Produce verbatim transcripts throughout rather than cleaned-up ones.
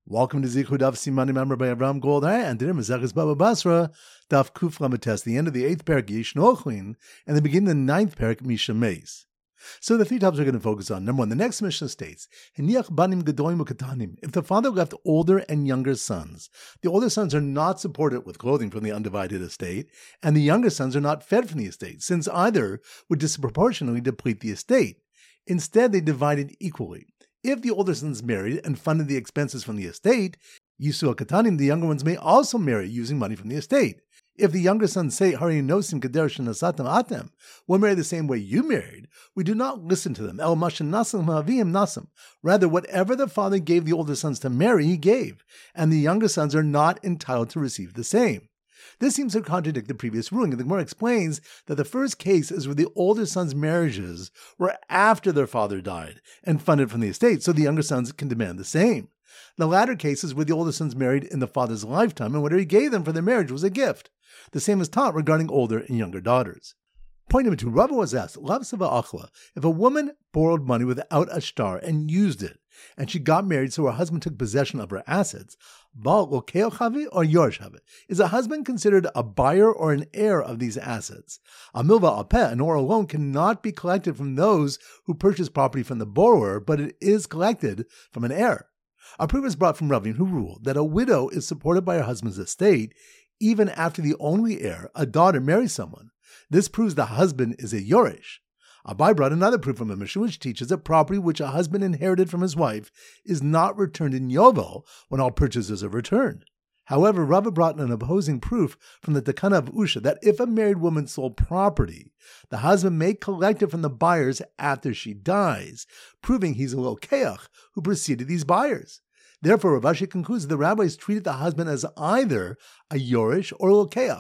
Welcome to Zichud Daf Simani, member by Avram Goldhar, and today Maseches Baba Basra, Daf Kuf Lametes, the end of the eighth parak Yishnochlin, and the beginning of the ninth parak Misha Meis. So the three topics we're going to focus on. Number one, the next Mishnah states, Heniach banim gedolim ukatanim. If the father left older and younger sons, the older sons are not supported with clothing from the undivided estate, and the younger sons are not fed from the estate, since either would disproportionately deplete the estate. Instead, they divided equally. If the older sons married and funded the expenses from the estate, Yisu Katanim, the younger ones may also marry using money from the estate. If the younger sons say, Hari nosim kader shenasatem atem, we'll marry the same way you married, we do not listen to them. El mashen nasam ma'avim nasam. Rather, whatever the father gave the older sons to marry, he gave, and the younger sons are not entitled to receive the same. This seems to contradict the previous ruling, and the Gemara explains that the first case is where the older sons' marriages were after their father died and funded from the estate, so the younger sons can demand the same. The latter case is where the older sons married in the father's lifetime, and whatever he gave them for their marriage was a gift. The same is taught regarding older and younger daughters. Point number two, Rava was asked, Lav Seva Achla, if a woman borrowed money without a shtar and used it, and she got married so her husband took possession of her assets, Baal Lokeo Chavi or Yoresh Chavi? Is a husband considered a buyer or an heir of these assets? A milva apeh, an oral loan, cannot be collected from those who purchase property from the borrower, but it is collected from an heir. A proof is brought from Ravin, who ruled that a widow is supported by her husband's estate even after the only heir, a daughter, marries someone. This proves the husband is a Yoresh. Abai brought another proof from a Mishnah which teaches that property which a husband inherited from his wife is not returned in Yovel when all purchases are returned. However, Rava brought an opposing proof from the Takana of Usha that if a married woman sold property, the husband may collect it from the buyers after she dies, proving he's a Lokeach who preceded these buyers. Therefore, Rav Ashi concludes that the rabbis treated the husband as either a Yoresh or a Lokeach,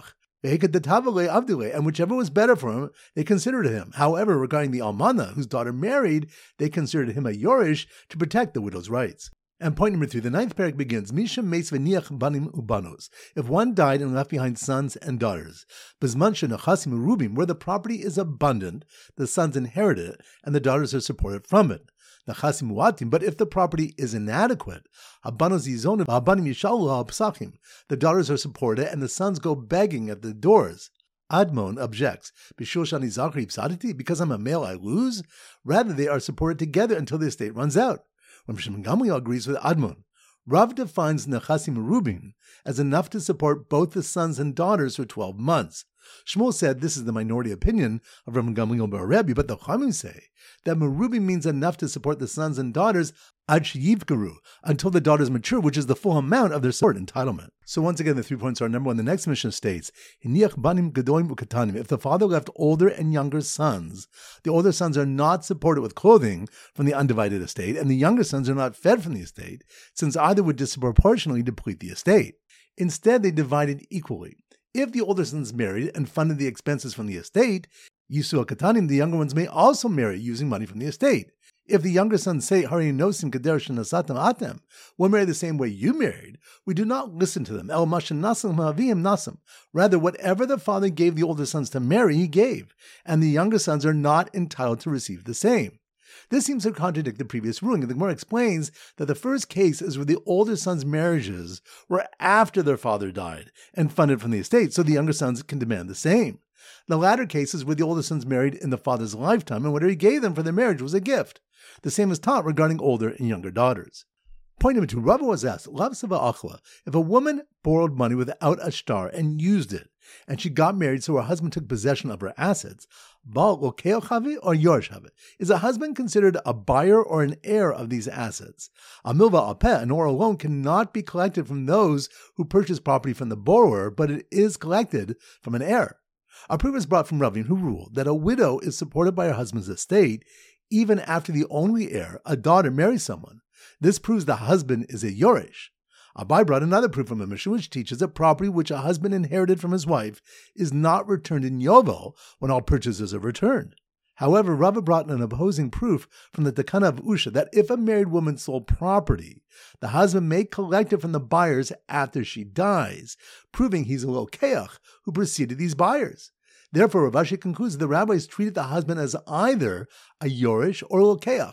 and whichever was better for him, they considered him. However, regarding the Almana, whose daughter married, they considered him a Yoresh to protect the widow's rights. And point number three, the ninth parak begins, Misha meis v'niach banim ubanos. If one died and left behind sons and daughters, Bizman shenachasim urubim, where the property is abundant, the sons inherit it, and the daughters are supported from it. Nachasim muatim, but if the property is inadequate, Abanos yizonim, Abanim yishalu ha'psachim, the daughters are supported, and the sons go begging at the doors. Admon objects, Bishul shani zachri psaditi, because I'm a male I lose? Rather, they are supported together until the estate runs out. Rav Shimon Gamliel agrees with Admon. Rav defines Nechasim Rubin as enough to support both the sons and daughters for twelve months. Shmuel said this is the minority opinion of Rav Gamliel bar Rebbe, but the Chachamim say that Merubim means enough to support the sons and daughters ad sheyivkaru, until the daughters mature, which is the full amount of their support entitlement. So once again, the three points are: number one, the next Mishnah states, Hiniach banim gedolim ukatanim. If the father left older and younger sons, the older sons are not supported with clothing from the undivided estate, and the younger sons are not fed from the estate, since either would disproportionately deplete the estate. Instead, they divided equally. If the older sons married and funded the expenses from the estate, Yisu Katanim, the younger ones may also marry using money from the estate. If the younger sons say, Hari nosim kader shenasatem atem, we'll marry the same way you married, we do not listen to them. El mashen nasam ma'avim nasam. Rather, whatever the father gave the older sons to marry, he gave, and the younger sons are not entitled to receive the same. This seems to contradict the previous ruling, and the Gemara explains that the first case is where the older sons' marriages were after their father died and funded from the estate, so the younger sons can demand the same. The latter case is where the older sons married in the father's lifetime, and whatever he gave them for their marriage was a gift. The same is taught regarding older and younger daughters. Point number two, Rava was asked, Lav Seva Achla, if a woman borrowed money without a shtar and used it, and she got married so her husband took possession of her assets, Baal Lokeo Chavi or Yoresh Chavi? Is a husband considered a buyer or an heir of these assets? A milva apeh, an oral loan, cannot be collected from those who purchase property from the borrower, but it is collected from an heir. A proof is brought from Ravin, who ruled that a widow is supported by her husband's estate even after the only heir, a daughter, marries someone. This proves the husband is a Yoresh. Abai brought another proof from a Mishnah which teaches that property which a husband inherited from his wife is not returned in Yovel when all purchases are returned. However, Rava brought an opposing proof from the Takana of Usha that if a married woman sold property, the husband may collect it from the buyers after she dies, proving he's a Lokeach who preceded these buyers. Therefore, Rav Ashi concludes that the rabbis treated the husband as either a Yoresh or a Lokeach,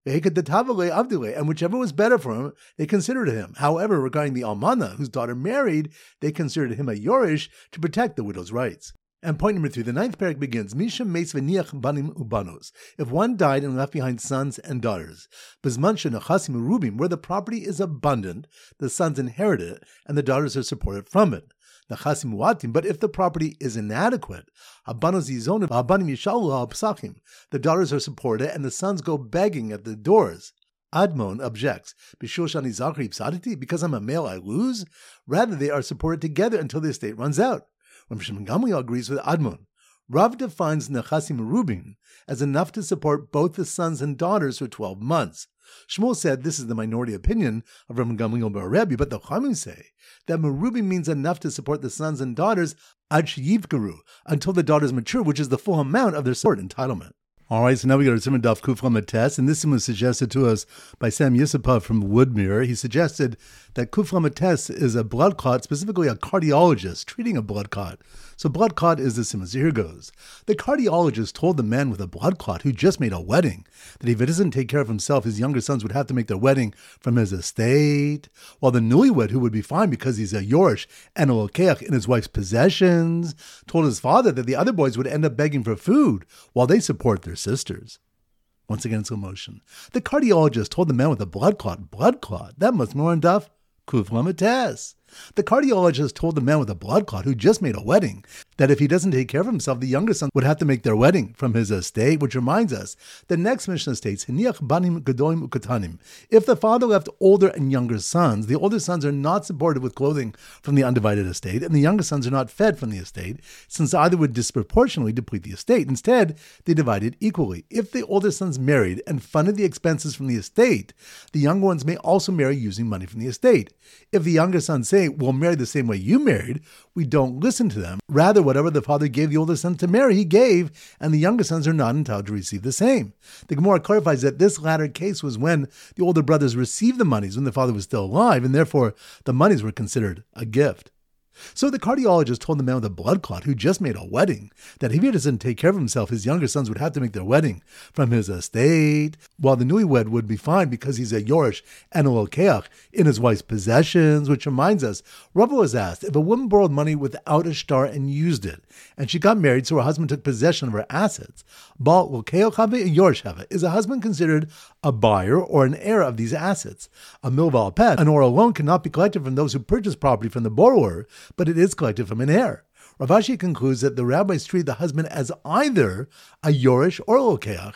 and whichever was better for him, they considered him. However, regarding the almana, whose daughter married, they considered him a yorish to protect the widow's rights. And point number three, the ninth parak begins, Misha meis v'niach banim ubanos. If one died and left behind sons and daughters, Bizman shenachasim urubim, where the property is abundant, the sons inherit it, and the daughters are supported from it. Nachasim muatim, but if the property is inadequate, abanos yizonim, abanim yishalu ha'psachim, the daughters are supported, and the sons go begging at the doors. Admon objects, Bishul shani zachri psaditi, because I'm a male I lose? Rather, they are supported together until the estate runs out. Rav Shimon Gamliel agrees with Admon. Rav defines Nechasim Rubin as enough to support both the sons and daughters for twelve months. Shmuel said this is the minority opinion of Rav Gamliel bar Rebbe, but the Chachamim say that Merubim means enough to support the sons and daughters ad sheyivkaru, until the daughters mature, which is the full amount of their support entitlement. All right, so now we got our Simon Daf Kuf Lamed Tes, and this one was suggested to us by Sam Yisupov from Woodmere. He suggested that Kuf Lamed Tes is a blood clot, specifically a cardiologist treating a blood clot. So blood clot is the Simon. So here goes. The cardiologist told the man with a blood clot who just made a wedding that if he doesn't take care of himself, his younger sons would have to make their wedding from his estate, while the newlywed, who would be fine because he's a Yorish and a Lokeach in his wife's possessions, told his father that the other boys would end up begging for food while they support their sisters. Once again, slow motion. The cardiologist told the man with a blood clot, blood clot, that must be more in Daf Kuf Lamed Tes. The cardiologist told the man with a blood clot who just made a wedding that if he doesn't take care of himself, the younger son would have to make their wedding from his estate, which reminds us, the next Mishnah states, Hiniach banim gedolim ukatanim. If the father left older and younger sons, the older sons are not supported with clothing from the undivided estate, and the younger sons are not fed from the estate, since either would disproportionately deplete the estate. Instead, they divide it equally. If the older sons married and funded the expenses from the estate, the younger ones may also marry using money from the estate. If the younger sons say, we'll marry the same way you married, we don't listen to them. Rather, whatever the father gave the older son to marry, he gave, and the younger sons are not entitled to receive the same. The Gemara clarifies that this latter case was when the older brothers received the monies when the father was still alive, and therefore the monies were considered a gift. So the cardiologist told the man with a blood clot who just made a wedding that if he doesn't take care of himself, his younger sons would have to make their wedding from his estate, while the newlywed would be fine because he's a Yorish and a Lokeach in his wife's possessions, which reminds us, Rava was asked, if a woman borrowed money without a shtar and used it, and she got married so her husband took possession of her assets, Baal Lokeach have and Yorish have, is a husband considered a buyer or an heir of these assets? A milval pet, an or loan cannot be collected from those who purchase property from the borrower, but it is collected from an heir. Rav Ashi concludes that the rabbis treat the husband as either a Yorish or a Lokeach,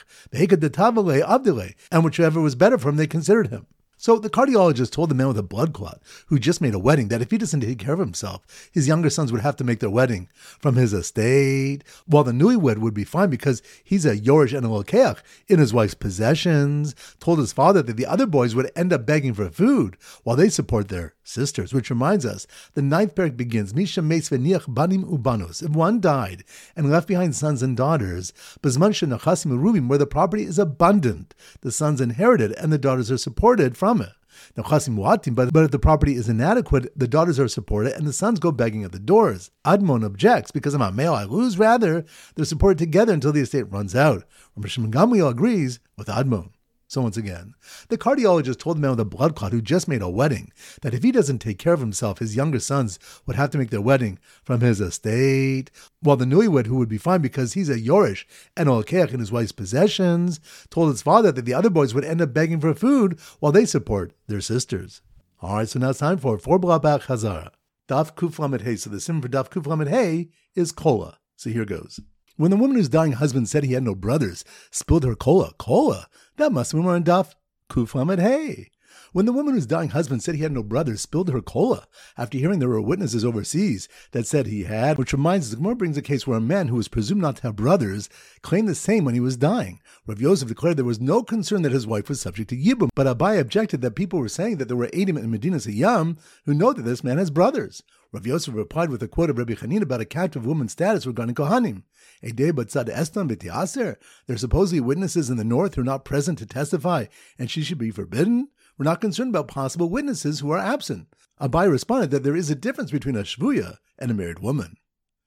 and whichever was better for him, they considered him. So the cardiologist told the man with a blood clot who just made a wedding that if he doesn't take care of himself, his younger sons would have to make their wedding from his estate, while the newlywed would be fine because he's a Yorish and a Lokeach in his wife's possessions, told his father that the other boys would end up begging for food while they support their sisters, which reminds us, the ninth parak begins, Misha meis v'niach banim ubanos. If one died and left behind sons and daughters, Bizman shenachasim urubim, where the property is abundant, the sons inherit it and the daughters are supported from it. Now, chasim muatim, but, but if the property is inadequate, the daughters are supported and the sons go begging at the doors. Admon objects, because I'm a male I lose. Rather, they're supported together until the estate runs out. Rav Shimon Gamliel agrees with Admon. So once again, the cardiologist told the man with a blood clot who just made a wedding that if he doesn't take care of himself, his younger sons would have to make their wedding from his estate, while the newlywed, who would be fine because he's a Yorish and a Lokeach in his wife's possessions, told his father that the other boys would end up begging for food while they support their sisters. All right, so now it's time for four Blabach Chazara. Daf Kuf Lamed Hey. So the sim for Daf Kuf Lamed Hey is Kola. So here goes. When the woman whose dying husband said he had no brothers spilled her Kola, Kola, that must be more in Daf Kuf Lamed Hey. When the woman whose dying husband said he had no brothers spilled her Kola after hearing there were witnesses overseas that said he had, which reminds us, the Gemara brings a case where a man who was presumed not to have brothers claimed the same when he was dying. Rav Yosef declared there was no concern that his wife was subject to Yibum, but Abai objected that people were saying that there were Eidim in Medina Sayyam who know that this man has brothers. Rav Yosef replied with a quote of Rabbi Chanina about a captive woman's status regarding Kohanim. There are supposedly witnesses in the north who are not present to testify, and she should be forbidden? We're not concerned about possible witnesses who are absent. Abai responded that there is a difference between a shvuya and a married woman.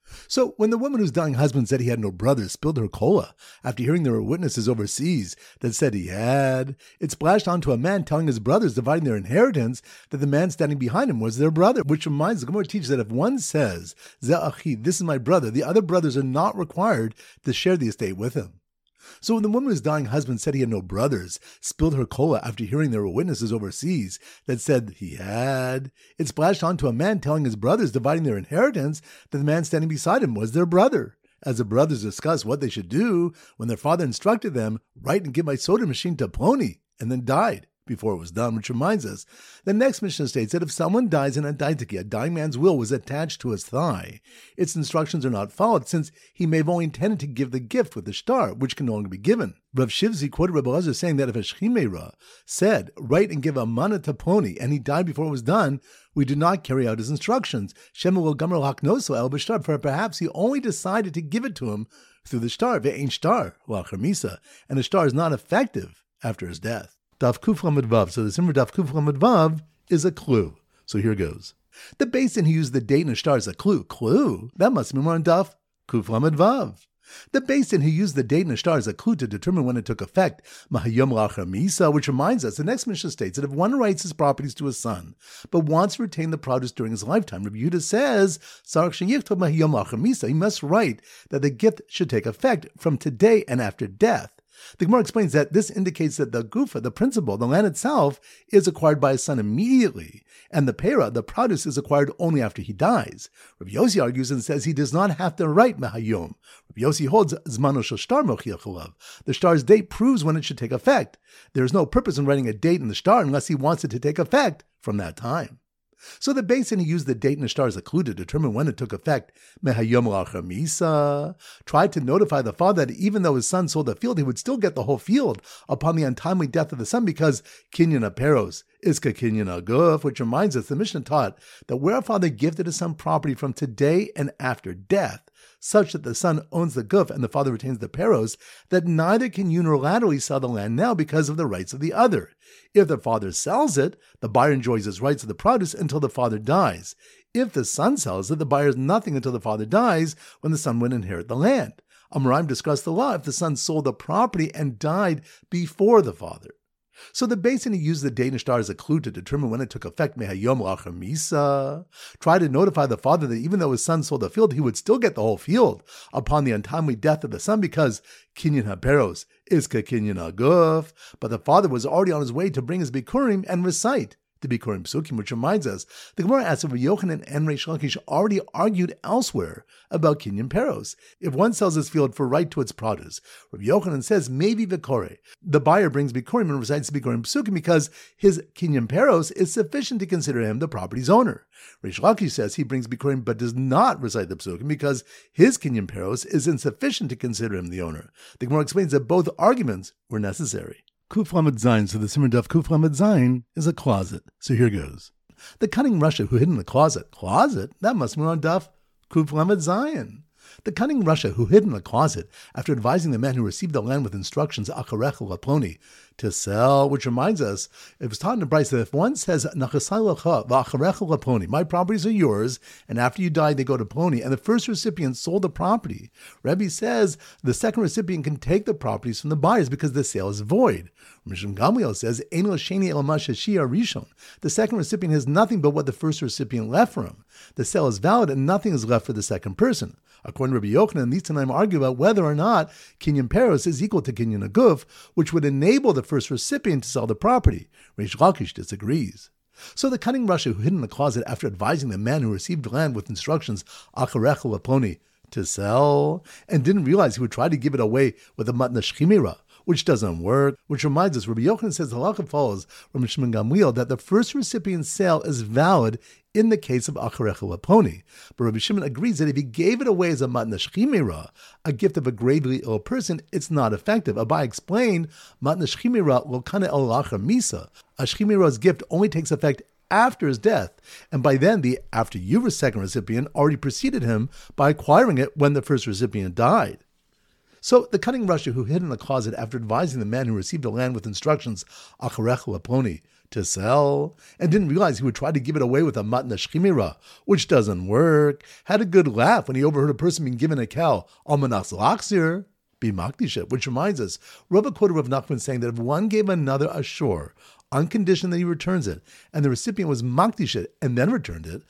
So when the woman whose dying husband said he had no brothers spilled her cola after hearing there were witnesses overseas that said he had, it splashed onto a man telling his brothers dividing their inheritance that the man standing behind him was their brother, which reminds the Gemara teaches that if one says, Ze achi, this is my brother, the other brothers are not required to share the estate with him. So when the woman whose dying husband said he had no brothers spilled her cola after hearing there were witnesses overseas that said he had, it splashed onto a man telling his brothers dividing their inheritance that the man standing beside him was their brother. As the brothers discussed what they should do when their father instructed them, write and give my soda machine to Ploni, and then died before it was done, which reminds us, the next Mishnah states that if someone dies in a daitiki, a dying man's will was attached to his thigh, its instructions are not followed, since he may have only intended to give the gift with the shtar, which can no longer be given. Rav Shivzi quoted Rabbi Elazar saying that if a shchimera said, write and give a mana to Ploni, and he died before it was done, we do not carry out his instructions. Shema will gamar haknoso el b'shtar, for perhaps he only decided to give it to him through the shtar, ve'ein shtar, la'achar misa, and the shtar is not effective after his death. Daf Kuf Lamed Vav. So the Simmer Daf Kuf Lamed Vav is a clue. So here goes. The basin who used the date and the shtar as a clue. Clue? That must be more on Daf Kuf Lamed Vav. The basin who used the date and the shtar as a clue to determine when it took effect. Mahayom la'achar misa, which reminds us, the next Mishnah states that if one writes his properties to his son, but wants to retain the produce during his lifetime, Rabbi Yehuda says, Sarach sheyichtov mahayom la'achar misa, he must write that the gift should take effect from today and after death. The Gemara explains that this indicates that the gufa, the principal, the land itself, is acquired by his son immediately, and the pera, the produce, is acquired only after he dies. Rabbi Yossi argues and says he does not have to write mehayom. Rabbi Yossi holds zmano shel shtar mochiach alav. The shtar's date proves when it should take effect. There is no purpose in writing a date in the shtar unless he wants it to take effect from that time. So the basin he used the date and the shtar as a clue to determine when it took effect, mehayom la'achar misa, tried to notify the father that even though his son sold the field, he would still get the whole field upon the untimely death of the son, because kinyan aperos is ka kinyan aguf, which reminds us the Mishnah taught that where a father gifted his son property from today and after death, such that the son owns the guf and the father retains the peros, that neither can unilaterally sell the land now because of the rights of the other. If the father sells it, the buyer enjoys his rights of the produce until the father dies. If the son sells it, the buyer has nothing until the father dies, when the son would inherit the land. Amoraim discussed the law if the son sold the property and died before the father. So the basin who used the date and shtar as a clue to determine when it took effect, mehayom la'achar misa, tried to notify the father that even though his son sold the field, he would still get the whole field upon the untimely death of the son, because kinyan haperos is ka kinyan aguf. But the father was already on his way to bring his bikurim and recite the bikurim psukim, which reminds us, the Gemara asks if Yochanan and Reish Lakish already argued elsewhere about kinyan peros. If one sells his field for right to its produce, Rabbi Yochanan says maybe vikore. The buyer brings bikurim and recites the bikurim psukim because his kinyan peros is sufficient to consider him the property's owner. Reish Lakish says he brings bikurim but does not recite the psukim because his kinyan peros is insufficient to consider him the owner. The Gemara explains that both arguments were necessary. Kuf Lamed Zayin, so the Simmer Daf Kuf Lamed Zayin is a closet. So here goes. The cunning Russia who hid in the closet. Closet? That must be on Daf Kuf Lamed Zayin. The cunning Russia who hid in the closet after advising the man who received the land with instructions, Acharecha Laploni, to sell, which reminds us, it was taught in the Bryce that if one says, Nachasai Lacha, V'Acharecha Laploni, my properties are yours, and after you die, they go to Ploni, and the first recipient sold the property, Rebbe says the second recipient can take the properties from the buyers because the sale is void. Mishum Gamliel says, Ein L'Sheni Elamash Hashia Rishon. The second recipient has nothing but what the first recipient left for him. The sale is valid and nothing is left for the second person. According to Rabbi Yochanan, these Tanaim argue about whether or not kinyan peros is equal to kinyan aguf, which would enable the first recipient to sell the property. Reish Lakish disagrees. So the cunning Russia who hid in the closet after advising the man who received land with instructions, Acharecha Laploni, to sell, and didn't realize he would try to give it away with a matna shchimera, which doesn't work, which reminds us, Rabbi Yochanan says the halacha follows from Shimon Gamliel that the first recipient's sale is valid in the case of Acharecha Laploni. But Rabbi Shimon agrees that if he gave it away as a matna shchimera, a gift of a gravely ill person, it's not effective. Abai explained, matna shchimera lo kana el lachar misa. A shchimera's gift only takes effect after his death, and by then the after you second recipient already preceded him by acquiring it when the first recipient died. So the cunning Russia who hid in the closet after advising the man who received the land with instructions, Acharecha Laploni, to sell, and didn't realize he would try to give it away with a matna shchimira, which doesn't work, had a good laugh when he overheard a person being given a cow, almanas laksir, be makdisha, which reminds us, Rabbi quoted Rav Nachman saying that if one gave another a shore, on condition that he returns it, and the recipient was makdisha and then returned it,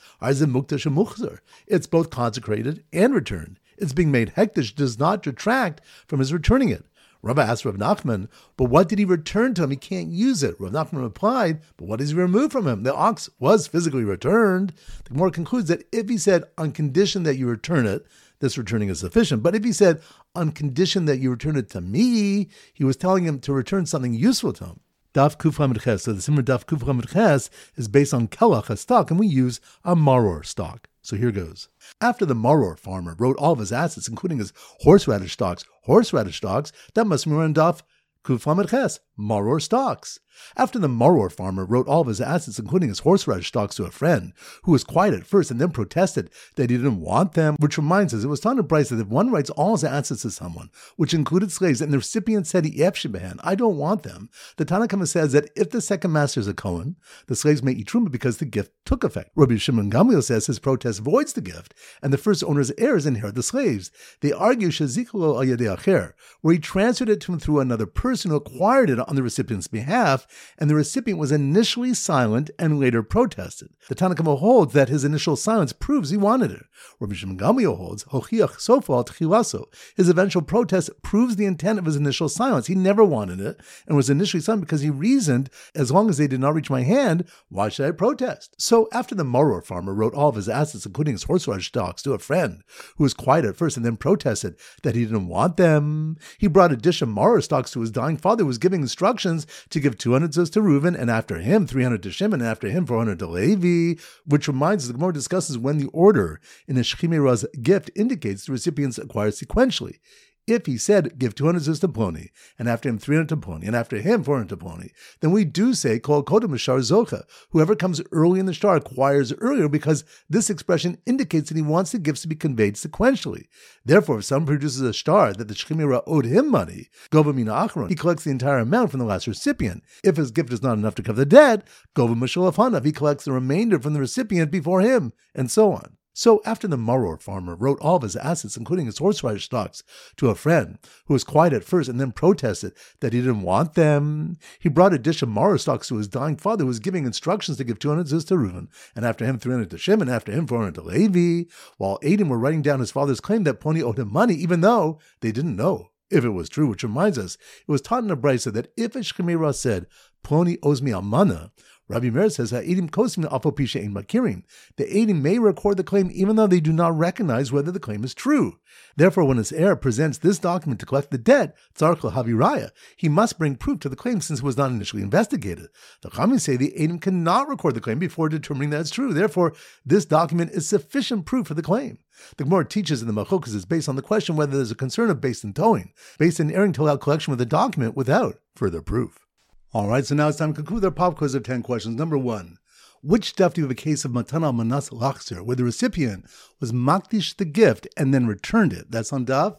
it's both consecrated and returned. It's being made hektish does not detract from his returning it. Rabbi asked Rav Nachman, but what did he return to him? He can't use it. Rav Nachman replied, but what does he remove from him? The ox was physically returned. The Gemara concludes that if he said, on condition that you return it, this returning is sufficient. But if he said, on condition that you return it to me, he was telling him to return something useful to him. Daf Kuf Lamed Ches. So the Simmer Daf Kuf Lamed Ches is based on Kelach, a stock, and we use a maror stock. So here goes. After the maror farmer wrote all of his assets, including his horseradish stocks, horseradish stocks, that must be on Daf Kuf Lamed Ches, maror stocks. After the maror farmer wrote all of his assets, including his horseradish stocks, to a friend, who was quiet at first and then protested that he didn't want them, which reminds us, it was taught in Bryce that if one writes all his assets to someone, which included slaves, and the recipient said, I don't want them, the Tanna Kama says that if the second master is a Kohen, the slaves may eat truma because the gift took effect. Rabbi Shimon Gamliel says his protest voids the gift, and the first owner's heirs inherit the slaves. They argue sheziklo al yadei acher, where he transferred it to him through another person who acquired it on the recipient's behalf, and the recipient was initially silent and later protested. The Tanna Kama holds that his initial silence proves he wanted it. Rabbi Shimon Gamliel holds hochiach sofa tchilaso. His eventual protest proves the intent of his initial silence. He never wanted it and was initially silent because he reasoned, as long as they did not reach my hand, why should I protest? So after the maror farmer wrote all of his assets, including his horseradish stocks, to a friend who was quiet at first and then protested that he didn't want them, he brought a dish of maror stocks to his dying father, who was giving instructions to give two hundred zuz to Reuven, and after him three hundred to Shimon, and after him four hundred to Levi, which reminds us, the Gemara discusses when the order in a shchimira's gift indicates the recipients acquire sequentially. If he said, give two hundred zuz to Ploni, and after him three hundred to Ploni, and after him four hundred to Ploni, then we do say, kol kodem mishar zocha. Whoever comes early in the shtar acquires earlier, because this expression indicates that he wants the gifts to be conveyed sequentially. Therefore, if someone produces a shtar that the shchimira owed him money, gova mina achron, he collects the entire amount from the last recipient. If his gift is not enough to cover the debt, gova mishal afanav, he collects the remainder from the recipient before him, and so on. So after the maror farmer wrote all of his assets, including his horseradish stocks, to a friend who was quiet at first and then protested that he didn't want them, he brought a dish of maror stocks to his dying father, who was giving instructions to give two hundred zuz to Reuven, and after him three hundred to Shimon, and after him four hundred to Levi, while Adim were writing down his father's claim that Ploni owed him money, even though they didn't know if it was true, which reminds us, it was taught in a brisa that if a shchimira said, Ploni owes me almana, Rabbi Meir says, Ha'edim kosim afal pi she'ein makirin. The Edim may record the claim even though they do not recognize whether the claim is true. Therefore, when his heir presents this document to collect the debt, tzarich l'haviraya, he must bring proof to the claim since it was not initially investigated. The Chachamim say the Edim cannot record the claim before determining that it's true. Therefore, this document is sufficient proof for the claim. The Gemara teaches in the Machokas is based on the question whether there's a concern of based in towing, based in erring to allow collection with the document without further proof. All right, so now it's time to conclude our pop quiz of ten questions. Number one, which daf do you have a case of matana manas lachzir, where the recipient was makdish the gift and then returned it? That's on daf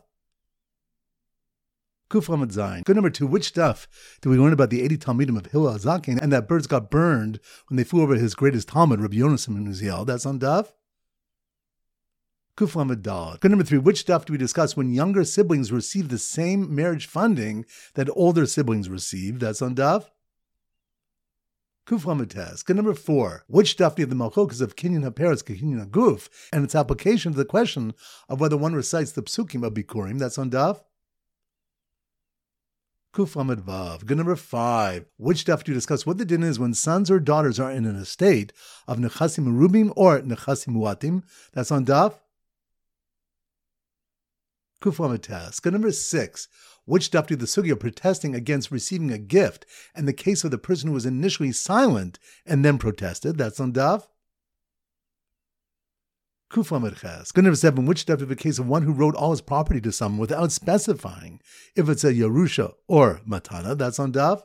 Kuf Lamed Zayin. Good. Number two, which daf do we learn about the eighty Talmidim of Hillel Zaken and that birds got burned when they flew over his greatest Talmud, Rabbi Yonasan ben Uziel? That's on daf Kuf Lamed Daled. Good. Number three, which daf do we discuss when younger siblings receive the same marriage funding that older siblings received? That's on daf Kuf Lamed Tes. Good. Number four, which daf do you have the Malchokas of Kinyan HaPeretz Kinyan HaGuf and its application to the question of whether one recites the psukim of Bikurim? That's on daf Kuf Lamed Vav. Good. Number five, which daf do you discuss what the din is when sons or daughters are in an estate of Nechasim Merubim or Nechasim Muatim? That's on daf Kuf Lamed Tes. Good. Number six, which daf do the sugya of protesting against receiving a gift and the case of the person who was initially silent and then protested? That's on daf Kuf Lamed Ches. Good. Number seven, which daf do the case of one who wrote all his property to someone without specifying if it's a Yerusha or Matana? That's on daf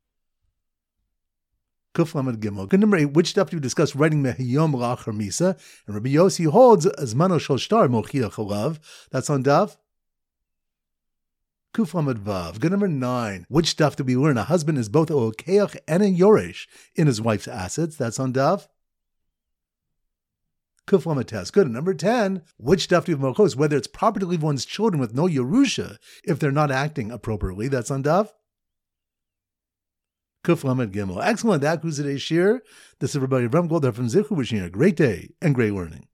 Kuf Lamed Gimel. Good. Number eight, which daf do you discuss writing Mehiyom Lachar Misa? And Rabbi Yossi holds Azmano Shel Shtar Mochiach Halav. That's on daf Kuf Lamed Vav. Good number nine. Which stuff did we learn? A husband is both a Okeach and a Yoresh in his wife's assets. That's on Daf. Kuf Lamed Tes. Good. Number ten. Which stuff do we have? Whether it's proper to leave one's children with no Yerusha if they're not acting appropriately. That's on Daf. Kuf Lamed Gimel. Excellent. That concludes today's shir. This is everybody from Goldar from Zichu wishing you a great day and great learning.